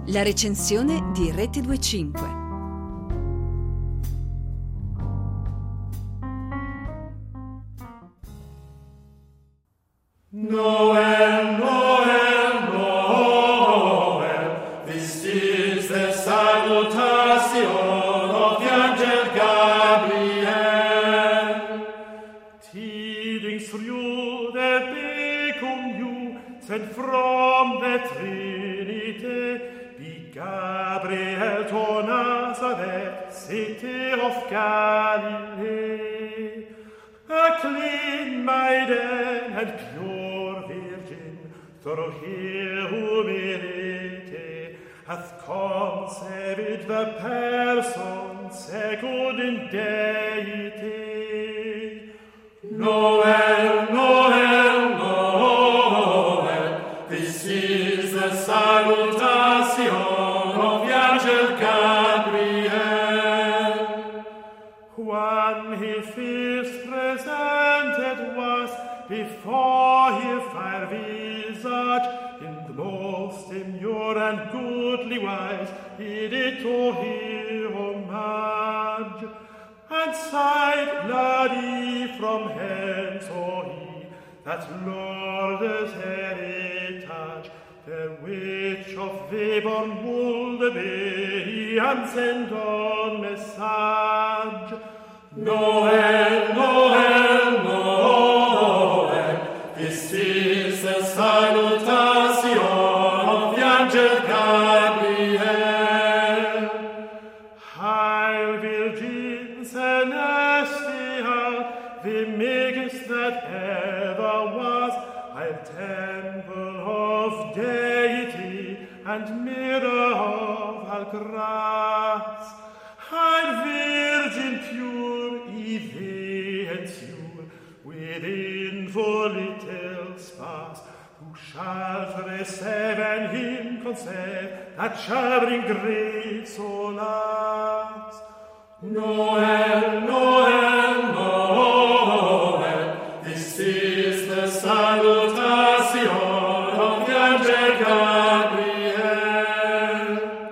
La recensione di Rete 25. Noel, Noel, Noel, this is the salutation of the angel Gabriel. Tidings for you that become you, sent from the Trinity, be Gabriel to Nazareth, city of Galilee. A clean maiden and pure virgin, through humility, hath conceived the person second in deity. Noel, Noel, Noel, this is the salutation of the angel Gabriel. When he first presented was before his fair visage, in the most demure and goodly wise he did to him homage, and sighed bloody from hence, O he that Lord's heritage, the which of the born would be and send on message. Noel, Noel, Noel, this is the salutation of the angel Gabriel. Hail Virgin Celestial, the meekest that ever was, hail temple of deity and mirror of all grace. Hail Virgin pure, Eve and sure, within full little space, who shall receive and him conceive, that shall bring great solace. Noel, Noel, Noel, this is the salutation of the angel Gabriel.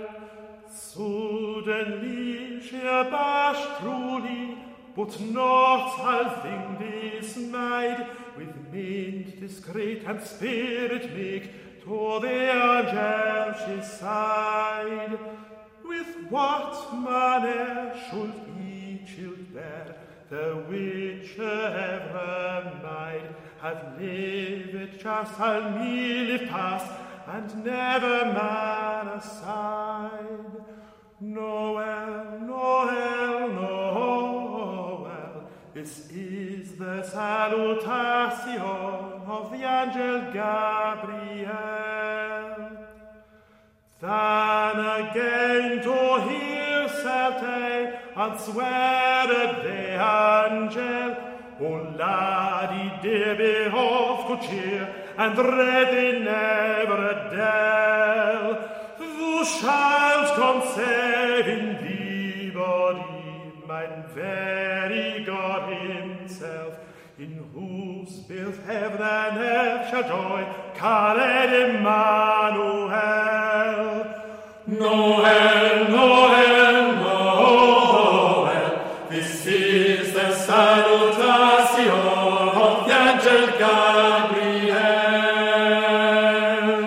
Suddenly she abashed truly, but not all thing dismayed, with mind discreet and spirit meek, to the angel she sighed. With what manner should each child bear, the which ever might have lived just all me live past, and never man aside? Noel, Noel, Noel, this is the salutation of the angel Gabriel. Then again to hear certain and swear the angel, O laddie dear, be of good cheer, and ready never dell. Thou shalt conceive in thee body, mine very God himself, in whose birth heaven and earth shall joy, called Emmanuel. Noel, Noel, Noel, this is the salutation of the angel Gabriel.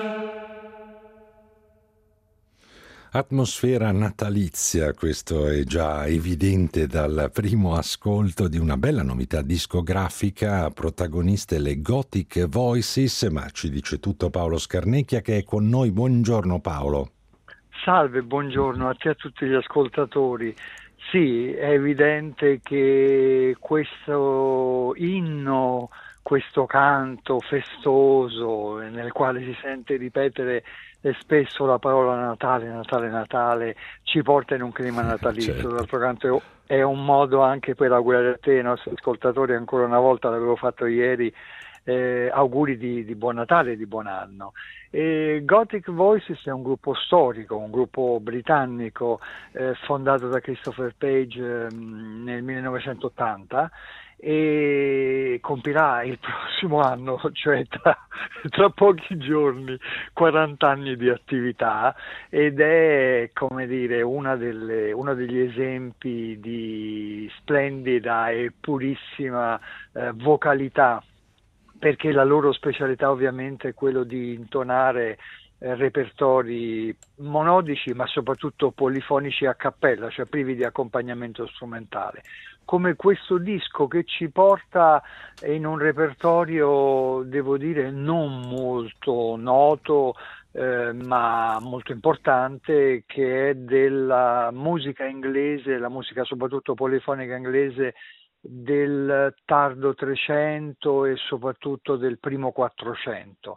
Atmosfera natalizia, questo è già evidente dal primo ascolto di una bella novità discografica, protagoniste le Gothic Voices, ma ci dice tutto Paolo Scarnecchia che è con noi. Buongiorno Paolo. Salve, buongiorno a te e a tutti gli ascoltatori. Sì, è evidente che questo inno, questo canto festoso nel quale si sente ripetere spesso la parola Natale, Natale, Natale, ci porta in un clima natalizio. Certo. D'altro canto è un modo anche per augurare a te, ai nostri ascoltatori, ancora una volta, l'avevo fatto ieri, auguri di buon Natale e di buon anno. Gothic Voices è un gruppo storico, un gruppo britannico fondato da Christopher Page nel 1980 e compirà il prossimo anno, cioè tra pochi giorni, 40 anni di attività, ed è, come dire, uno degli esempi di splendida e purissima vocalità, perché la loro specialità ovviamente è quello di intonare repertori monodici, ma soprattutto polifonici a cappella, cioè privi di accompagnamento strumentale, come questo disco che ci porta in un repertorio, devo dire, non molto noto, ma molto importante, che è della musica inglese, la musica soprattutto polifonica inglese del tardo 300 e soprattutto del primo 400.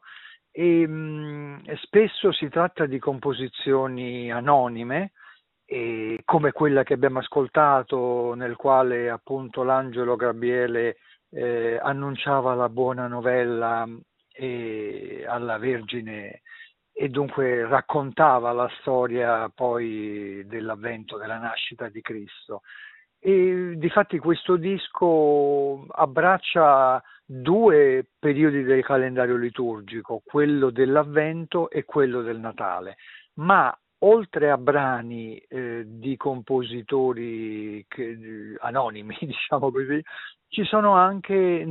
Spesso si tratta di composizioni anonime, come quella che abbiamo ascoltato, nel quale appunto l'angelo Gabriele annunciava la buona novella alla Vergine, e dunque raccontava la storia poi dell'avvento, della nascita di Cristo. E difatti questo disco abbraccia due periodi del calendario liturgico, quello dell'Avvento e quello del Natale, ma oltre a brani di compositori anonimi, diciamo così, ci sono anche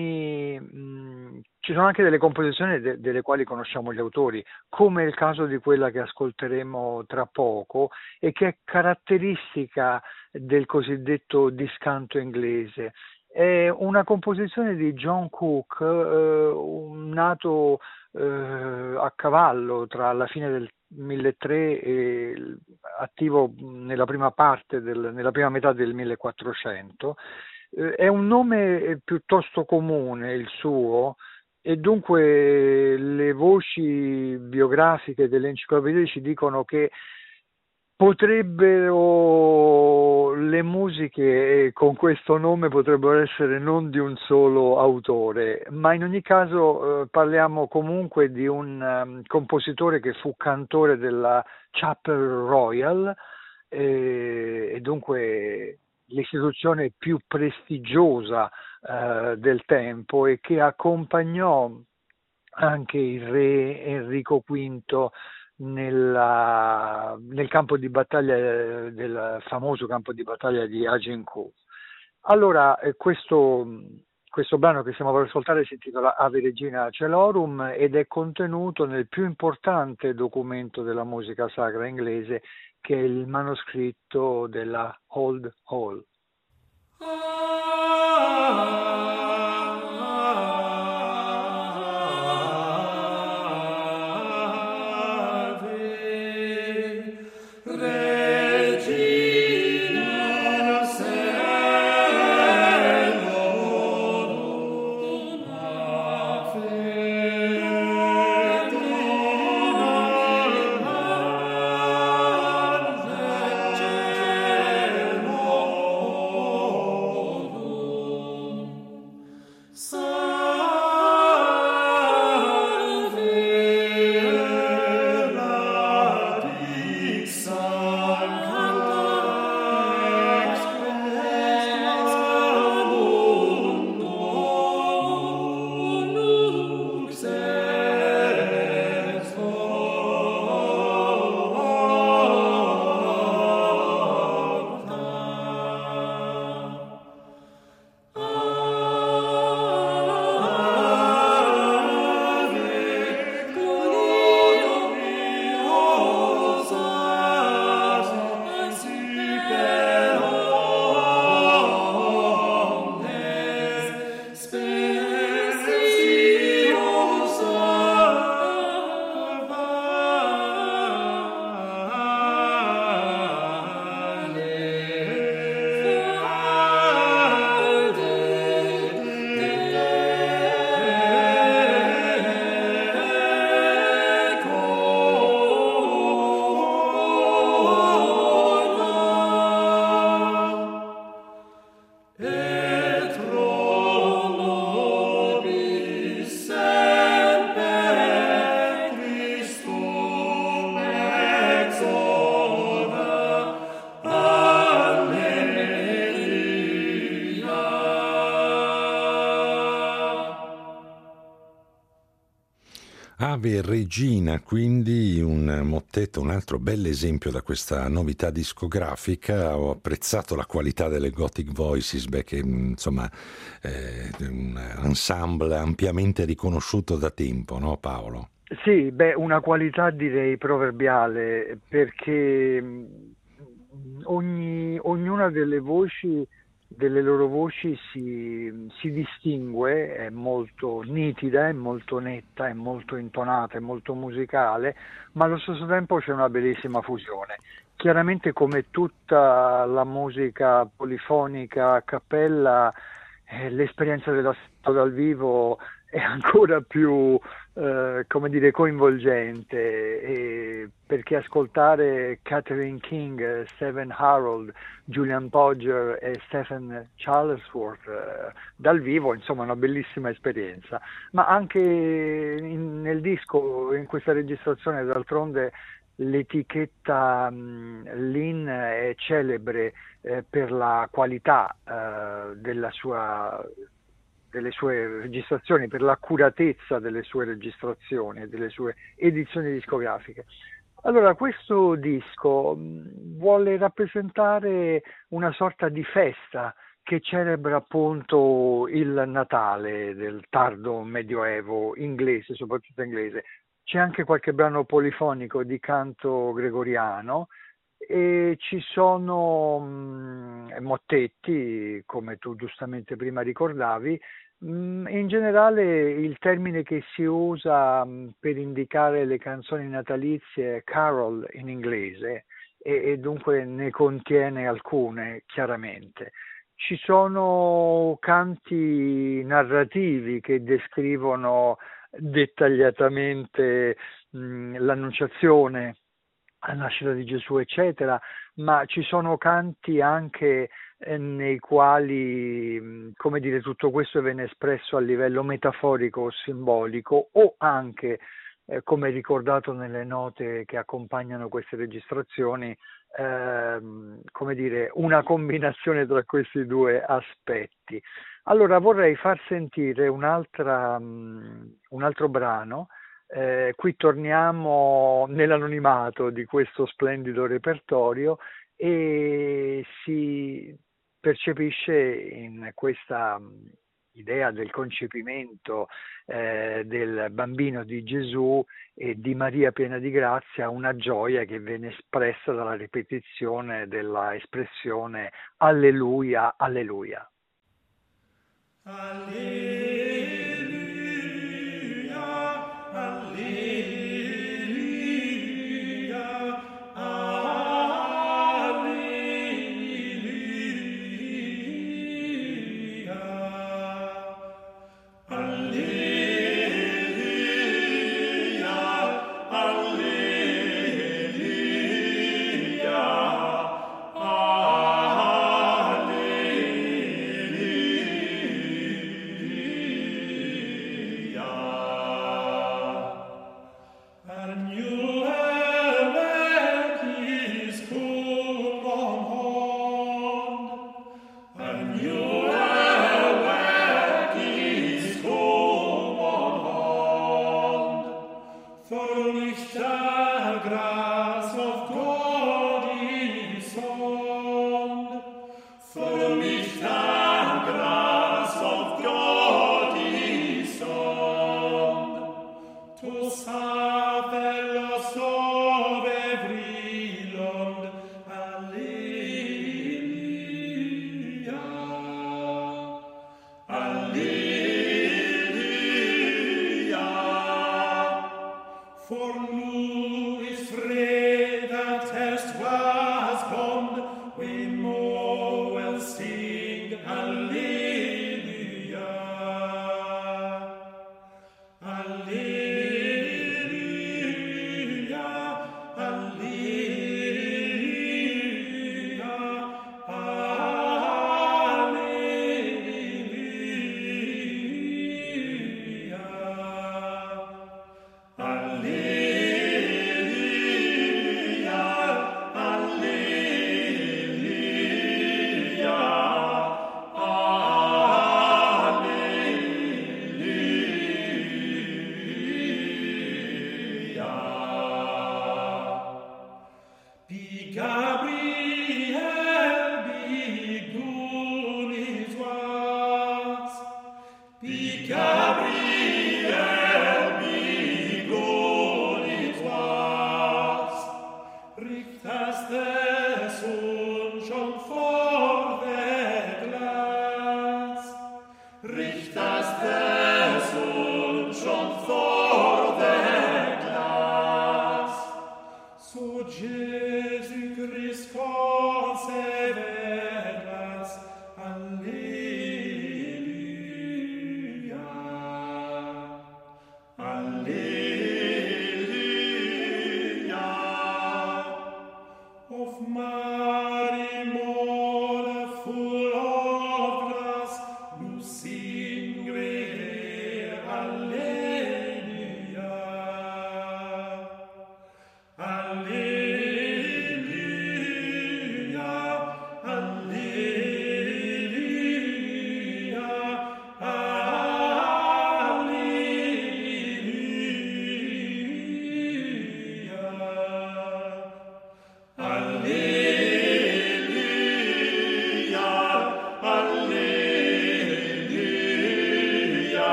ci sono anche delle composizioni delle quali conosciamo gli autori, come il caso di quella che ascolteremo tra poco e che è caratteristica del cosiddetto discanto inglese. È una composizione di John Cook, nato a cavallo tra la fine del 1300 e attivo nella prima metà del 1400. È un nome piuttosto comune il suo, e dunque le voci biografiche delle enciclopedie ci dicono che le musiche con questo nome potrebbero essere non di un solo autore, ma in ogni caso parliamo comunque di un compositore che fu cantore della Chapel Royal, e dunque l'istituzione più prestigiosa del tempo, e che accompagnò anche il re Enrico V nel campo di battaglia, del famoso campo di battaglia di Agincourt. Allora, questo brano che stiamo per ascoltare si intitola Ave Regina Celorum ed è contenuto nel più importante documento della musica sacra inglese, che è il manoscritto della Old Hall. Salve Ave Regina, quindi un mottetto, un altro bel esempio da questa novità discografica. Ho apprezzato la qualità delle Gothic Voices, che insomma è un ensemble ampiamente riconosciuto da tempo, no Paolo? Sì, una qualità direi proverbiale, perché ognuna delle loro voci si distingue, è molto nitida, è molto netta, è molto intonata, è molto musicale, ma allo stesso tempo c'è una bellissima fusione. Chiaramente, come tutta la musica polifonica a cappella, l'esperienza dell'ascolto dal vivo è ancora più come dire, coinvolgente, perché ascoltare Catherine King, Stephen Harold, Julian Podger e Stephen Charlesworth dal vivo, insomma, è una bellissima esperienza. Ma anche nel disco, in questa registrazione, d'altronde l'etichetta Lin è celebre per la qualità delle sue registrazioni, per l'accuratezza delle sue registrazioni e delle sue edizioni discografiche. Allora, questo disco vuole rappresentare una sorta di festa che celebra appunto il Natale del tardo Medioevo inglese, soprattutto inglese. C'è anche qualche brano polifonico di canto gregoriano e ci sono mottetti, come tu giustamente prima ricordavi. In generale il termine che si usa per indicare le canzoni natalizie è carol in inglese, e dunque ne contiene alcune, chiaramente. Ci sono canti narrativi che descrivono dettagliatamente l'annunciazione, la nascita di Gesù, eccetera, ma ci sono canti anche nei quali, come dire, tutto questo viene espresso a livello metaforico o simbolico, o anche, come ricordato nelle note che accompagnano queste registrazioni, come dire, una combinazione tra questi due aspetti. Allora vorrei far sentire un altro brano. Qui torniamo nell'anonimato di questo splendido repertorio e si percepisce in questa idea del concepimento del bambino di Gesù e di Maria piena di grazia una gioia che viene espressa dalla ripetizione della espressione Alleluia, Alleluia. Alleluia.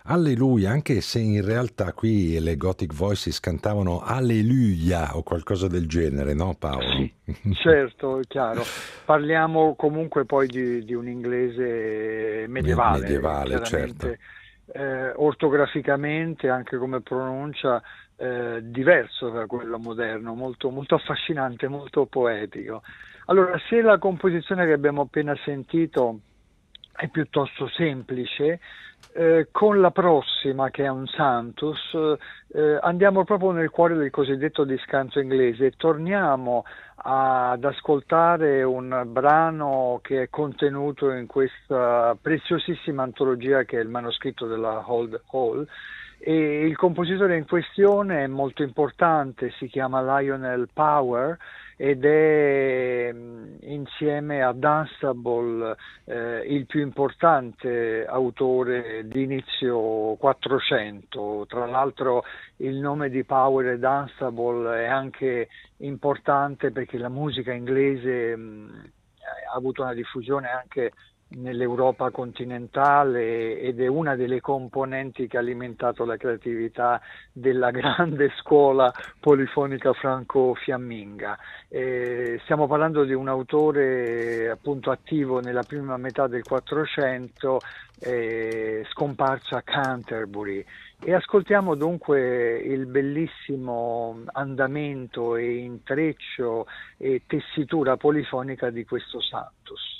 Alleluia, anche se in realtà qui le Gothic Voices cantavano Alleluia o qualcosa del genere, no Paolo? Sì, certo, è chiaro. Parliamo comunque poi di un inglese medievale, certo. Ortograficamente, anche come pronuncia, diverso da quello moderno, molto, molto affascinante, molto poetico. Allora, se la composizione che abbiamo appena sentito è piuttosto semplice, con la prossima, che è un Santus, andiamo proprio nel cuore del cosiddetto discanso inglese e torniamo ad ascoltare un brano che è contenuto in questa preziosissima antologia che è il manoscritto della Hold Hall, e il compositore in questione è molto importante, si chiama Lionel Power ed è insieme a Dunstable il più importante autore di inizio 400. Tra l'altro il nome di Power e Dunstable è anche importante perché la musica inglese ha avuto una diffusione anche nell'Europa continentale ed è una delle componenti che ha alimentato la creatività della grande scuola polifonica franco-fiamminga. Stiamo parlando di un autore appunto attivo nella prima metà del 400, scomparso a Canterbury, e ascoltiamo dunque il bellissimo andamento e intreccio e tessitura polifonica di questo Santus.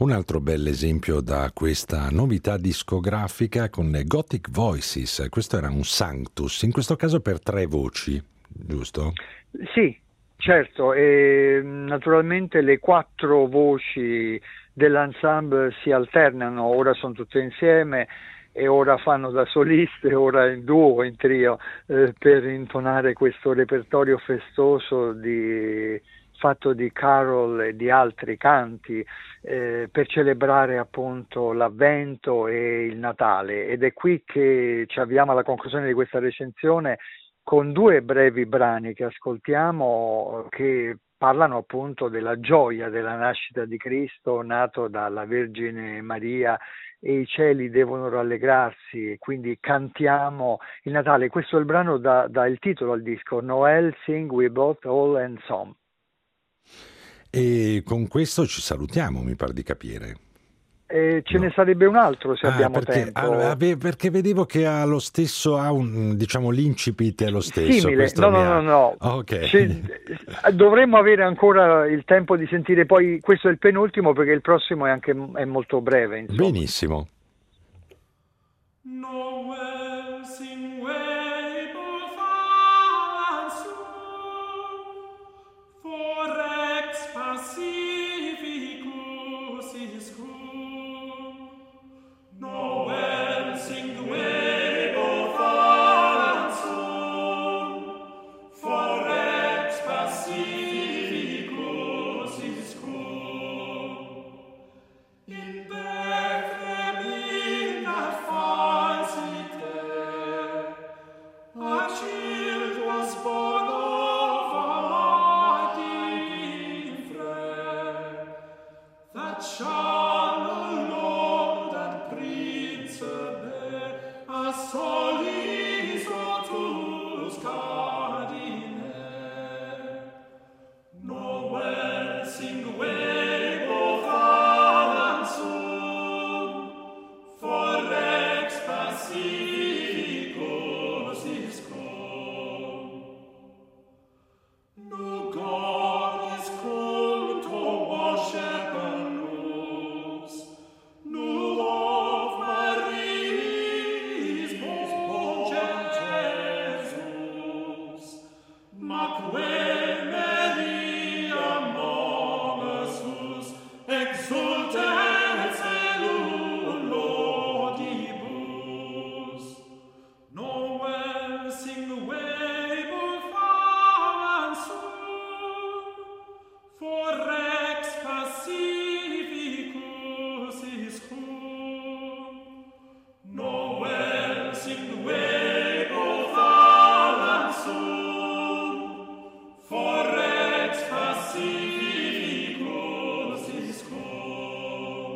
Un altro bel esempio da questa novità discografica con Gothic Voices, questo era un Sanctus, in questo caso per 3 voci, giusto? Sì, certo, e naturalmente le 4 voci dell'ensemble si alternano, ora sono tutte insieme e ora fanno da soliste, ora in duo o in trio, per intonare questo repertorio festoso fatto di carol e di altri canti, per celebrare appunto l'Avvento e il Natale, ed è qui che ci avviamo alla conclusione di questa recensione con 2 brevi brani che ascoltiamo, che parlano appunto della gioia della nascita di Cristo nato dalla Vergine Maria, e i cieli devono rallegrarsi, quindi cantiamo il Natale. Questo è il brano dà il titolo al disco, Noel Sing We Both All and Some. E con questo ci salutiamo, mi pare di capire. Ce ne sarebbe un altro se abbiamo tempo. Perché vedevo che ha lo stesso, diciamo l'incipit è lo stesso. Simile, no. Okay. Dovremmo avere ancora il tempo di sentire poi, questo è il penultimo perché il prossimo è molto breve. Insomma. Benissimo. Noel sing we both and for ex pacificus is cum. Noel sing we both and for ex pacificus is cum. In Bethlehem in the a child was born of a mighty friend, that shall a Lord and Prince bear, a solis totus cardine. Noel sing we both and sum, for ex pacificus is come. No God is come to worship and lose, no of Maria is born Jesus, Macque Maria monasus, exultet celum laudibus. Noel sing we both and sum, for ex pacificus is cum. Noel sing we both and sum, for ex pacificus is cum.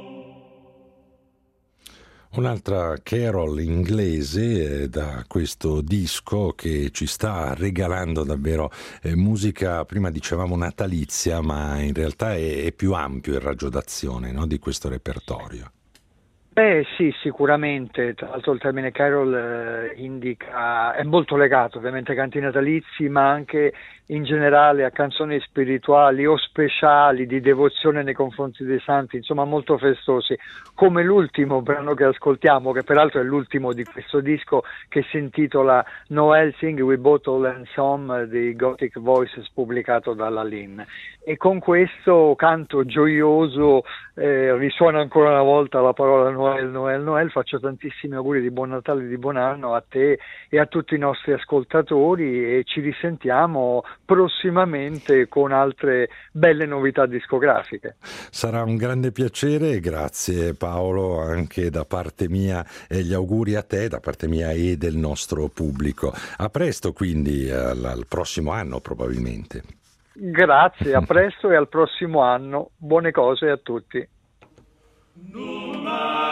Un'altra carol inglese da questo disco che ci sta regalando davvero musica, prima dicevamo natalizia, ma in realtà è più ampio il raggio d'azione, no, di questo repertorio. Sì, sicuramente. Tra l'altro il termine carol indica, è molto legato ovviamente ai canti natalizi, ma anche in generale a canzoni spirituali o speciali di devozione nei confronti dei santi, insomma molto festosi, come l'ultimo brano che ascoltiamo, che peraltro è l'ultimo di questo disco, che si intitola Noel Sing We Both All and Some di Gothic Voices, pubblicato dalla Lin. E con questo canto gioioso risuona ancora una volta la parola Noel, Noel, Noel. Faccio tantissimi auguri di buon Natale e di buon anno a te e a tutti i nostri ascoltatori, e ci risentiamo prossimamente con altre belle novità discografiche. Sarà un grande piacere, grazie Paolo, anche da parte mia, e gli auguri a te da parte mia e del nostro pubblico. A presto quindi, al prossimo anno probabilmente. Grazie, a presto e al prossimo anno. Buone cose a tutti.